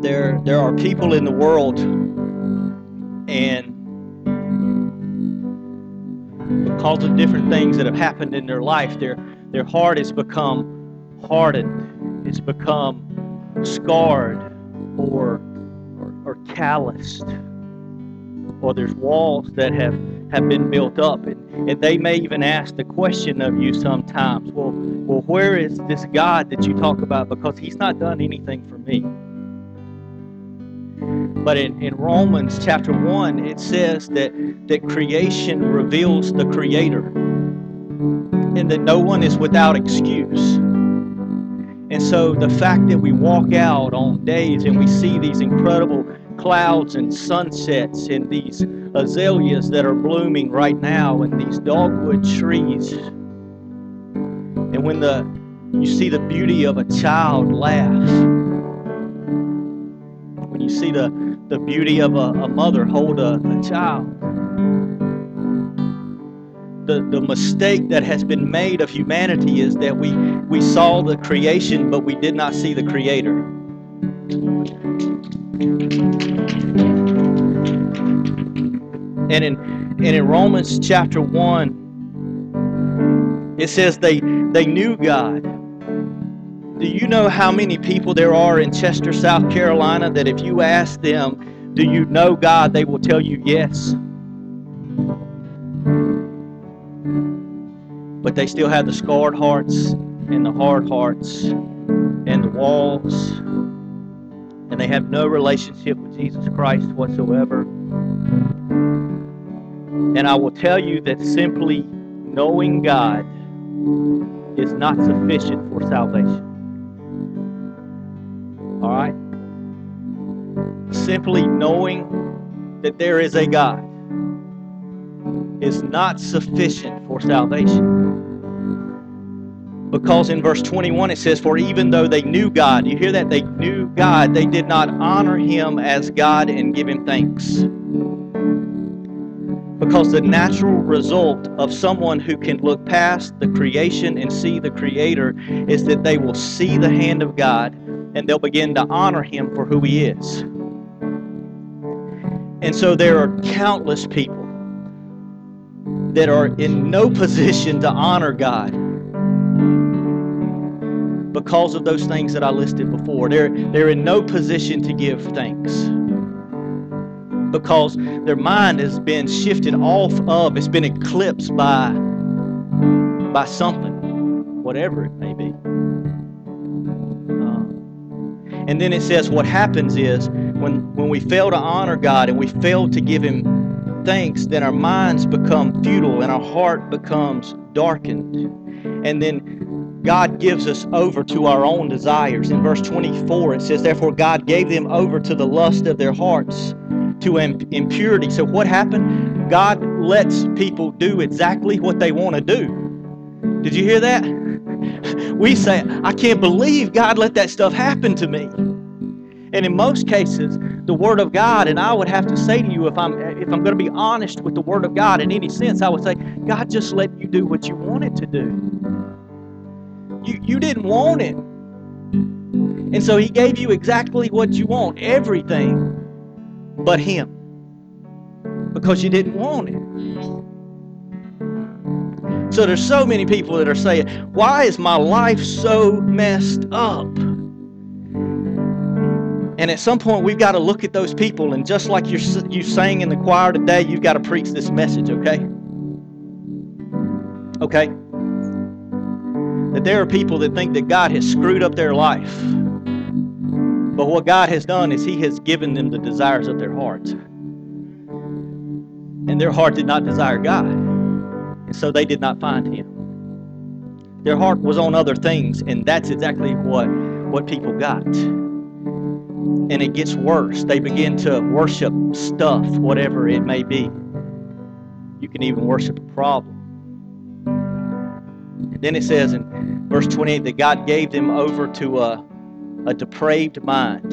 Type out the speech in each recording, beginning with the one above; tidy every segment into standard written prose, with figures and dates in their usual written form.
There are people in the world, and because of different things that have happened in their life, their heart has become hardened. It's become scarred or calloused. Or there's walls that have been built up. And they may even ask the question of you sometimes, well, where is this God that you talk about? Because he's not done anything for me. But in Romans chapter 1, it says that creation reveals the Creator, and that no one is without excuse. And so the fact that we walk out on days and we see these incredible clouds and sunsets and these azaleas that are blooming right now and these dogwood trees, and when you see the beauty of a child laugh, when you see the beauty of a mother hold a child, the mistake that has been made of humanity is that we saw the creation, but we did not see the Creator. And in Romans chapter 1, it says they knew God. Do you know how many people there are in Chester, South Carolina, that if you ask them, do you know God, they will tell you yes? But they still have the scarred hearts and the hard hearts and the walls, and they have no relationship with Jesus Christ whatsoever. And I will tell you that simply knowing God is not sufficient for salvation. All right? Simply knowing that there is a God is not sufficient for salvation. Because in verse 21 it says, for even though they knew God, you hear that? They knew God, they did not honor him as God and give him thanks. Because the natural result of someone who can look past the creation and see the Creator is that they will see the hand of God and they'll begin to honor him for who he is. And so there are countless people that are in no position to honor God because of those things that I listed before. They're in no position to give thanks because their mind has been shifted off of, it's been eclipsed by something, whatever it may be. And then it says what happens is when we fail to honor God and we fail to give him thanks, then our minds become futile and our heart becomes darkened. And then God gives us over to our own desires. In verse 24 it says, therefore God gave them over to the lust of their hearts, to impurity. So what happened? God lets people do exactly what they want to do. Did you hear that? We say, I can't believe God let that stuff happen to me. And in most cases, the Word of God, and I would have to say to you, if I'm going to be honest with the Word of God in any sense, I would say, God just let you do what you wanted to do. You didn't want it. And so he gave you exactly what you want, everything but him, because you didn't want it. So there's so many people that are saying, why is my life so messed up? And at some point we've got to look at those people, and just like you sang in the choir today, you've got to preach this message, okay? Okay? That there are people that think that God has screwed up their life. But what God has done is he has given them the desires of their heart. And their heart did not desire God. And so they did not find him. Their heart was on other things, and that's exactly what people got. And it gets worse. They begin to worship stuff, whatever it may be. You can even worship a problem. And then it says in verse 28 that God gave them over to a depraved mind.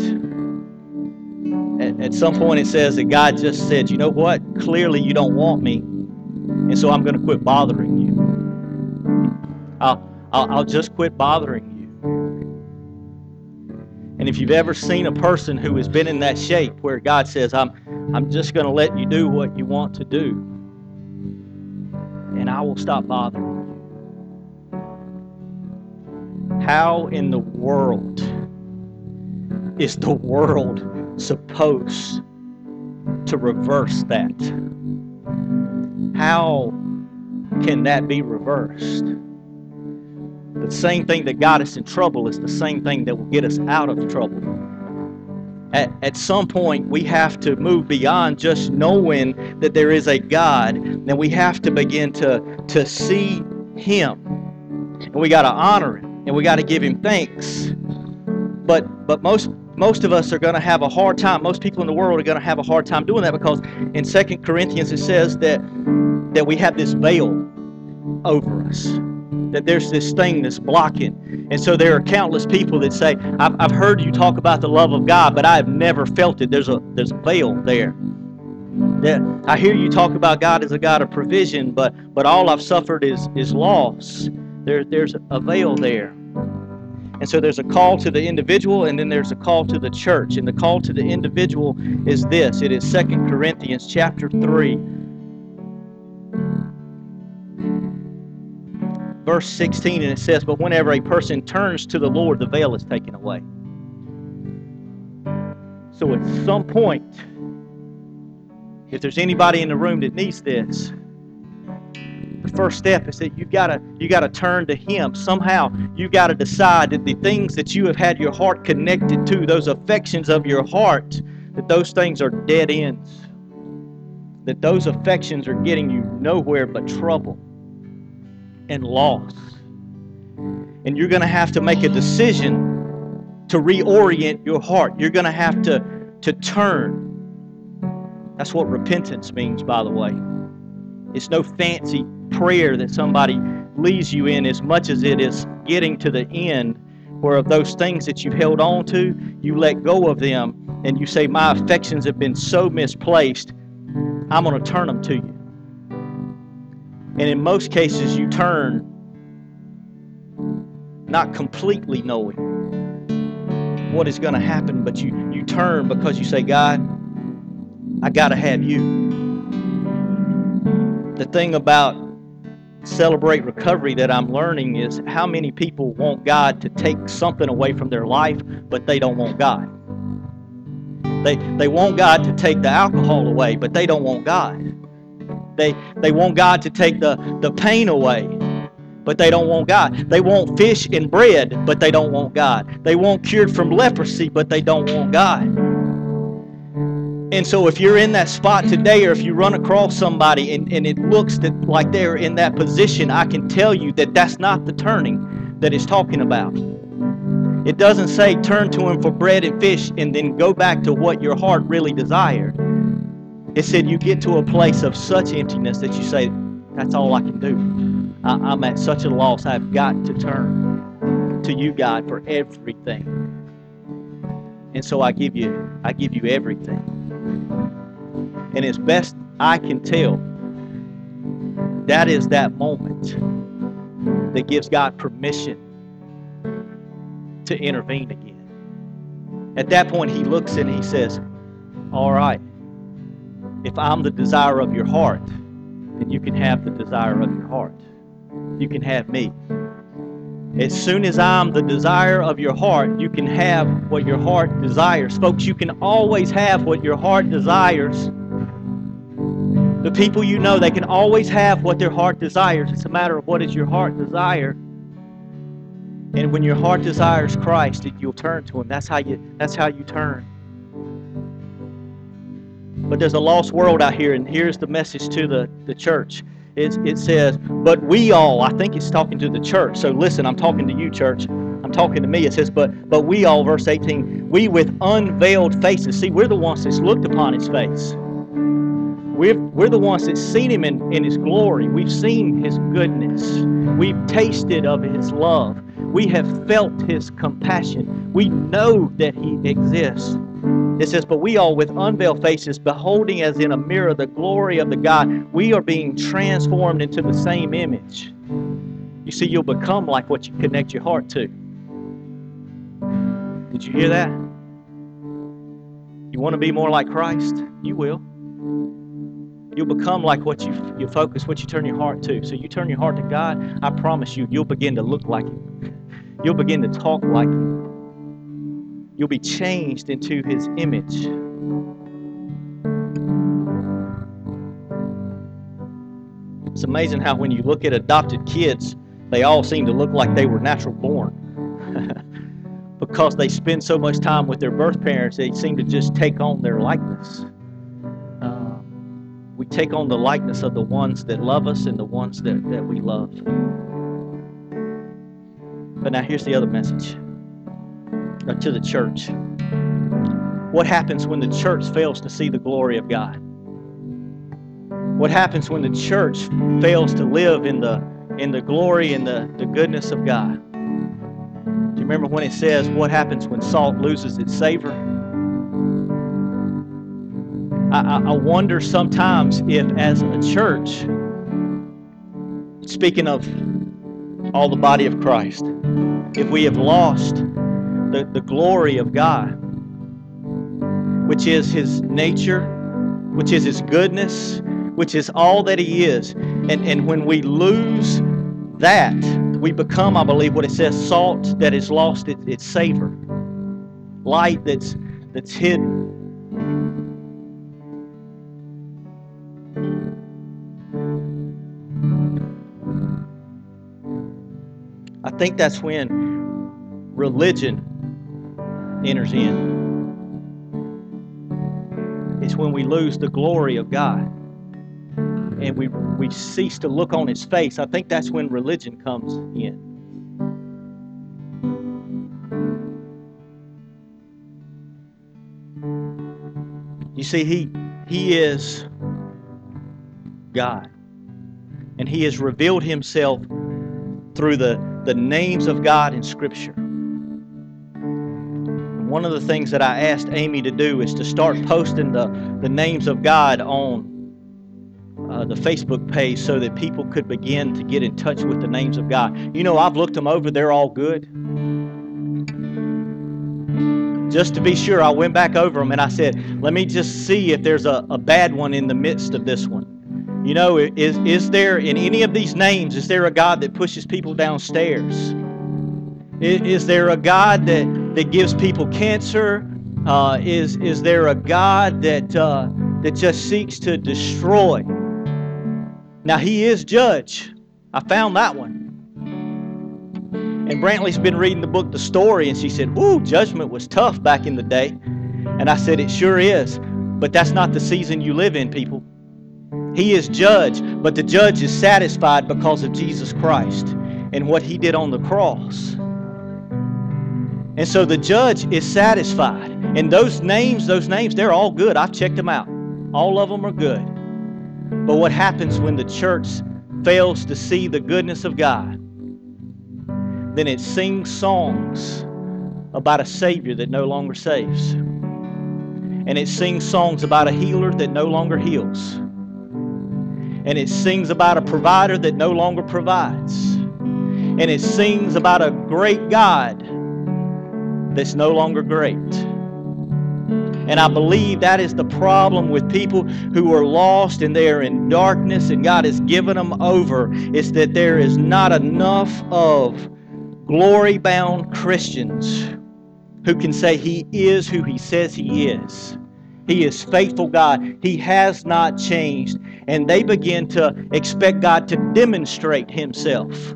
At some point it says that God just said, you know what? Clearly you don't want me, and so I'm going to quit bothering you. I'll just quit bothering you. And And if you've ever seen a person who has been in that shape where God says, I'm just going to let you do what you want to do, and I will stop bothering you. How in the world is the world supposed to reverse that? How can that be reversed? The same thing that got us in trouble is the same thing that will get us out of trouble. At some point, we have to move beyond just knowing that there is a God, and we have to begin to see Him. And we got to honor Him, and we got to give Him thanks. But most of us are going to have a hard time. Most people in the world are going to have a hard time doing that, because in 2 Corinthians it says that we have this veil over us, that there's this thing that's blocking. And so there are countless people that say, I've heard you talk about the love of God, but I've never felt it. There's a veil there. That I hear you talk about God as a God of provision, but all I've suffered is loss. There's a veil there. And so there's a call to the individual, and then there's a call to the church. And the call to the individual is this. It is 2 Corinthians chapter 3, verse 16, and it says, but whenever a person turns to the Lord, the veil is taken away. So at some point, if there's anybody in the room that needs this, the first step is that you gotta turn to Him. Somehow you gotta decide that the things that you have had your heart connected to, those affections of your heart, that those things are dead ends. That those affections are getting you nowhere but trouble and loss. And you're gonna have to make a decision to reorient your heart. You're gonna have to turn. That's what repentance means, by the way. It's no fancy prayer that somebody leads you in, as much as it is getting to the end where of those things that you've held on to, you let go of them and you say, my affections have been so misplaced, I'm going to turn them to you. And in most cases you turn not completely knowing what is going to happen, but you turn because you say, God, I got to have you. The thing about Celebrate Recovery that I'm learning is how many people want God to take something away from their life, but they don't want God. They want God to take the alcohol away, but they don't want God. They want God to take the pain away, but they don't want God. They want fish and bread, but they don't want God. They want cured from leprosy, but they don't want God. And so if you're in that spot today, or if you run across somebody and it looks like they're in that position, I can tell you that that's not the turning that it's talking about. It doesn't say turn to Him for bread and fish and then go back to what your heart really desired. It said you get to a place of such emptiness that you say, that's all I can do. I'm at such a loss. I've got to turn to you, God, for everything. And so I give you everything. And as best I can tell, that is that moment that gives God permission to intervene again. At that point, He looks and He says, all right, if I'm the desire of your heart, then you can have the desire of your heart. You can have me. As soon as I'm the desire of your heart, you can have what your heart desires. Folks, you can always have what your heart desires. The people you know, they can always have what their heart desires. It's a matter of what is your heart desire. And when your heart desires Christ, you'll turn to Him. That's how you turn. But there's a lost world out here, and here's the message to the church. It says, but we all, I think it's talking to the church. So listen, I'm talking to you, church. I'm talking to me. It says, but we all, verse 18, we with unveiled faces. See, we're the ones that's looked upon His face. We're the ones that's seen Him in His glory. We've seen His goodness. We've tasted of His love. We have felt His compassion. We know that He exists. It says, but we all with unveiled faces, beholding as in a mirror the glory of the God, we are being transformed into the same image. You see, you'll become like what you connect your heart to. Did you hear that? You want to be more like Christ? You will. You'll become like what you focus, what you turn your heart to. So you turn your heart to God, I promise you, you'll begin to look like Him. You'll begin to talk like Him. You'll be changed into His image. It's amazing how when you look at adopted kids, they all seem to look like they were natural born. Because they spend so much time with their birth parents, they seem to just take on their likeness. We take on the likeness of the ones that love us and the ones that we love. But now here's the other message to the church. What happens when the church fails to see the glory of God? What happens when the church fails to live in the glory and the goodness of God? Do you remember when it says, what happens when salt loses its savor? I wonder sometimes if as a church, speaking of all the body of Christ, if we have lost the glory of God, which is His nature, which is His goodness, which is all that He is. And when we lose that, we become, I believe, what it says, salt that has lost its savor, light that's hidden. I think that's when religion enters in. It's when we lose the glory of God and we cease to look on His face. I think that's when religion comes in. You see, He is God, and He has revealed Himself through the names of God in Scripture. One of the things that I asked Amy to do is to start posting the names of God on the Facebook page so that people could begin to get in touch with the names of God. You know, I've looked them over. They're all good. Just to be sure, I went back over them and I said, let me just see if there's a bad one in the midst of this one. You know, is there in any of these names, is there a God that pushes people downstairs? Is there a God that gives people cancer? Is there a God that just seeks to destroy? Now, He is judge. I found that one. And Brantley's been reading the book, The Story, and she said, "Ooh, judgment was tough back in the day." And I said, it sure is. But that's not the season you live in, people. He is judge, but the judge is satisfied because of Jesus Christ and what He did on the cross. And so the judge is satisfied. And those names, they're all good. I've checked them out. All of them are good. But what happens when the church fails to see the goodness of God? Then it sings songs about a Savior that no longer saves. And it sings songs about a healer that no longer heals. And it sings about a provider that no longer provides. And it sings about a great God that's no longer great. And I believe that is the problem with people who are lost and they are in darkness and God has given them over. It's that there is not enough of glory-bound Christians who can say He is who He says He is. He is faithful God. He has not changed. And they begin to expect God to demonstrate Himself.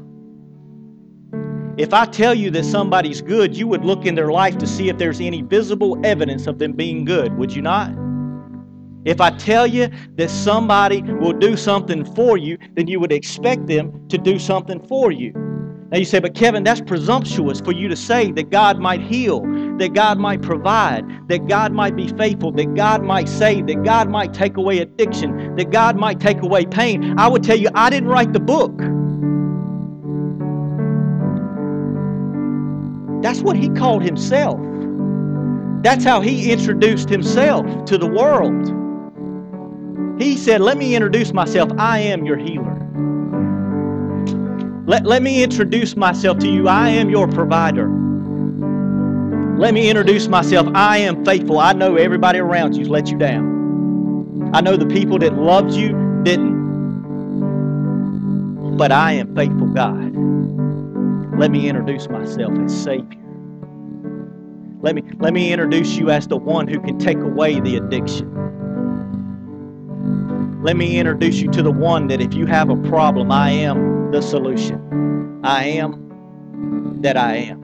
If I tell you that somebody's good, you would look in their life to see if there's any visible evidence of them being good, would you not? If I tell you that somebody will do something for you, then you would expect them to do something for you. Now you say, but Kevin, that's presumptuous for you to say that God might heal, that God might provide, that God might be faithful, that God might save, that God might take away addiction, that God might take away pain. I would tell you, I didn't write the book. That's what He called Himself. That's how He introduced Himself to the world. He said, let me introduce myself. I am your healer. Let me introduce myself to you. I am your provider. Let me introduce myself. I am faithful. I know everybody around you's let you down. I know the people that loved you didn't. But I am faithful, God. Let me introduce myself as Savior. Let me introduce you as the one who can take away the addiction. Let me introduce you to the one that if you have a problem, I am the solution. I am that I am.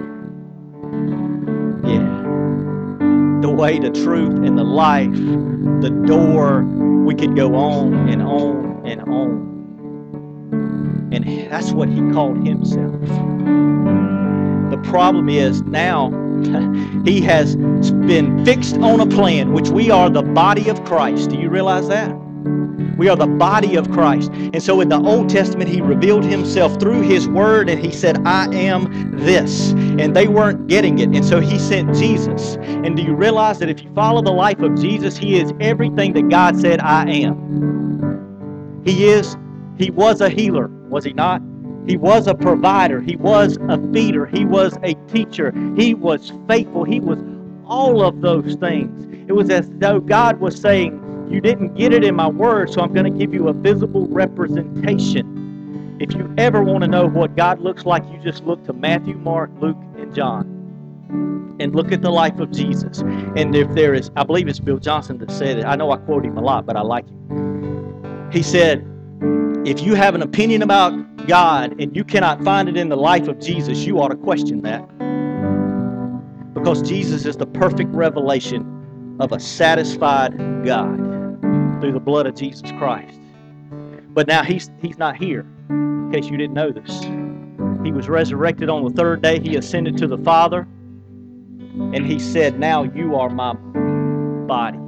Yeah. The way, the truth, and the life, the door. We could go on and on and on. And that's what he called himself. The problem is now he has been fixed on a plan, which we are the body of Christ. Do you realize that? We are the body of Christ. And so in the Old Testament, he revealed himself through his word, and he said, I am this. And they weren't getting it. And so he sent Jesus. And do you realize that if you follow the life of Jesus, he is everything that God said I am? He was a healer, was he not? He was a provider. He was a feeder. He was a teacher. He was faithful. He was all of those things. It was as though God was saying, you didn't get it in my word, so I'm going to give you a visible representation. If you ever want to know what God looks like, you just look to Matthew, Mark, Luke, and John. And look at the life of Jesus. And if there is, I believe it's Bill Johnson that said it. I know I quote him a lot, but I like him. He said, if you have an opinion about God and you cannot find it in the life of Jesus, you ought to question that. Because Jesus is the perfect revelation of a satisfied God through the blood of Jesus Christ. But now he's not here, in case you didn't know this. He was resurrected on the third day. He ascended to the Father. And he said, now you are my body.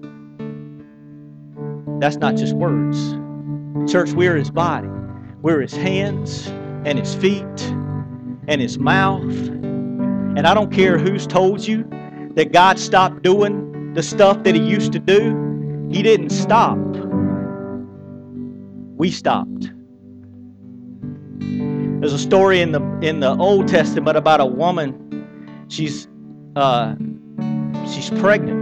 That's not just words. Church, we're his body. We're his hands and his feet and his mouth. And I don't care who's told you that God stopped doing the stuff that he used to do. He didn't stop. We stopped. There's a story in the Old Testament about a woman. She's pregnant.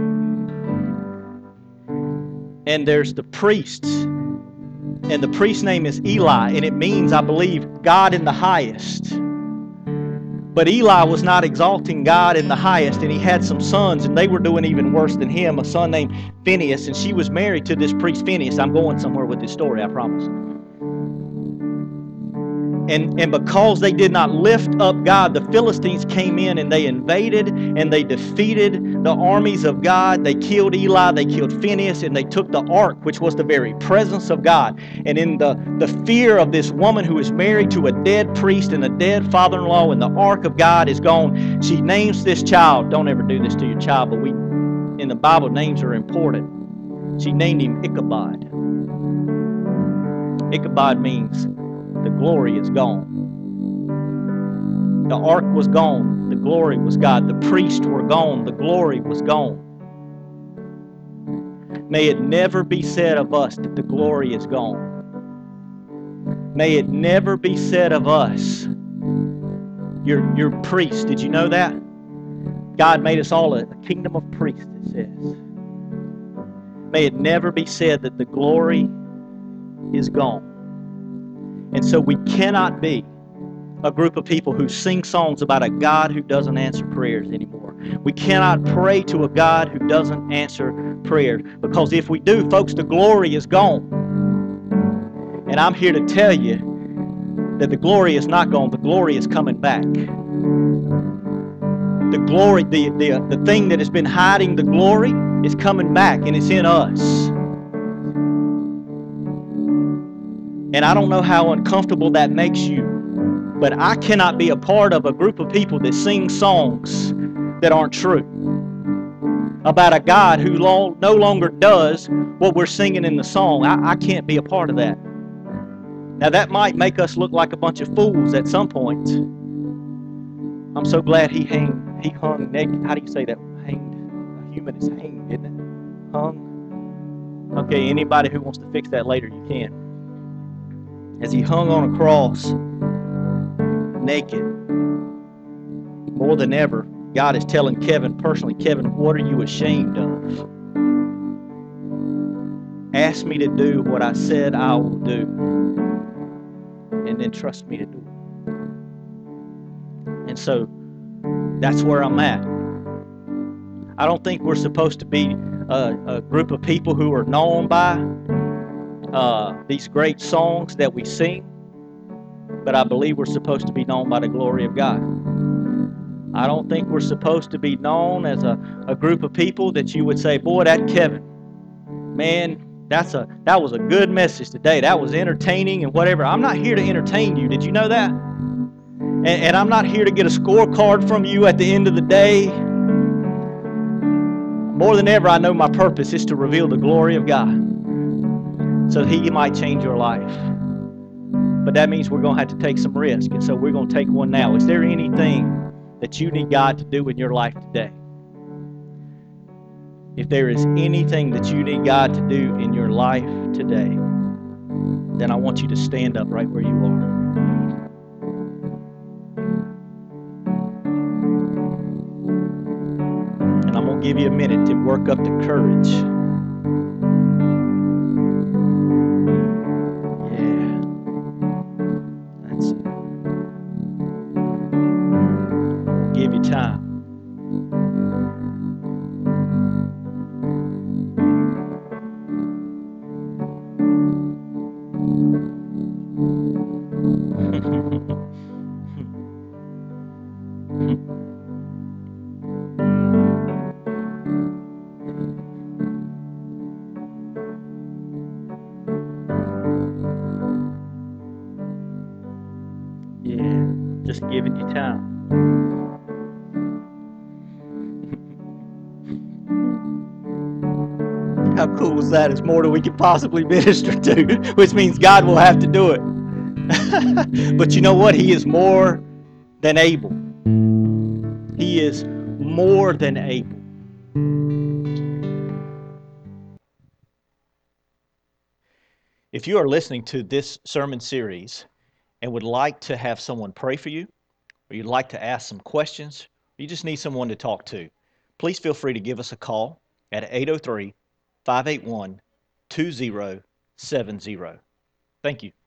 And there's the priests. And the priest's name is Eli, and it means, I believe, God in the highest. But Eli was not exalting God in the highest, and he had some sons, and they were doing even worse than him, a son named Phineas, and she was married to this priest Phineas. I'm going somewhere with this story, I promise. And because they did not lift up God, the Philistines came in and they invaded and they defeated the armies of God. They killed Eli, they killed Phineas, and they took the ark, which was the very presence of God. And in the fear of this woman who is married to a dead priest and a dead father-in-law, and the ark of God is gone, she names this child. Don't ever do this to your child, but in the Bible, names are important. She named him Ichabod. Ichabod means the glory is gone. The ark was gone. The glory was God. The priests were gone. The glory was gone. May it never be said of us that the glory is gone. May it never be said of us, you're priests. Did you know that? God made us all a kingdom of priests, it says. May it never be said that the glory is gone. And so we cannot be a group of people who sing songs about a God who doesn't answer prayers anymore. We cannot pray to a God who doesn't answer prayers. Because if we do, folks, the glory is gone. And I'm here to tell you that the glory is not gone. The glory is coming back. The glory, the thing that has been hiding the glory is coming back, and it's in us. And I don't know how uncomfortable that makes you, but I cannot be a part of a group of people that sing songs that aren't true about a God who no longer does what we're singing in the song. I can't be a part of that. Now, that might make us look like a bunch of fools at some point. I'm so glad he hung naked. How do you say that? Hanged. A human is hanged, isn't it? Hung. Okay, anybody who wants to fix that later, you can. As he hung on a cross, naked, more than ever, God is telling Kevin personally, Kevin, what are you ashamed of? Ask me to do what I said I will do, and then trust me to do it. And so that's where I'm at. I don't think we're supposed to be a group of people who are known by these great songs that we sing, but I believe we're supposed to be known by the glory of God. I don't think we're supposed to be known as a group of people that you would say, boy, that Kevin, man, that was a good message today. That was entertaining and whatever. I'm not here to entertain you. Did you know that? And I'm not here to get a scorecard from you at the end of the day. More than ever, I know my purpose is to reveal the glory of God so that He might change your life. But that means we're going to have to take some risk, and so we're going to take one now. Is there anything that you need God to do in your life today? If there is anything that you need God to do in your life today, then I want you to stand up right where you are. And I'm going to give you a minute to work up the courage. Yeah. That's it. I'll give you time. Yeah, just giving you time. How cool was that? It's more than we could possibly minister to, which means God will have to do it. But you know what? He is more than able. He is more than able. If you are listening to this sermon series and would like to have someone pray for you, or you'd like to ask some questions, or you just need someone to talk to, please feel free to give us a call at 803-581-2070. Thank you.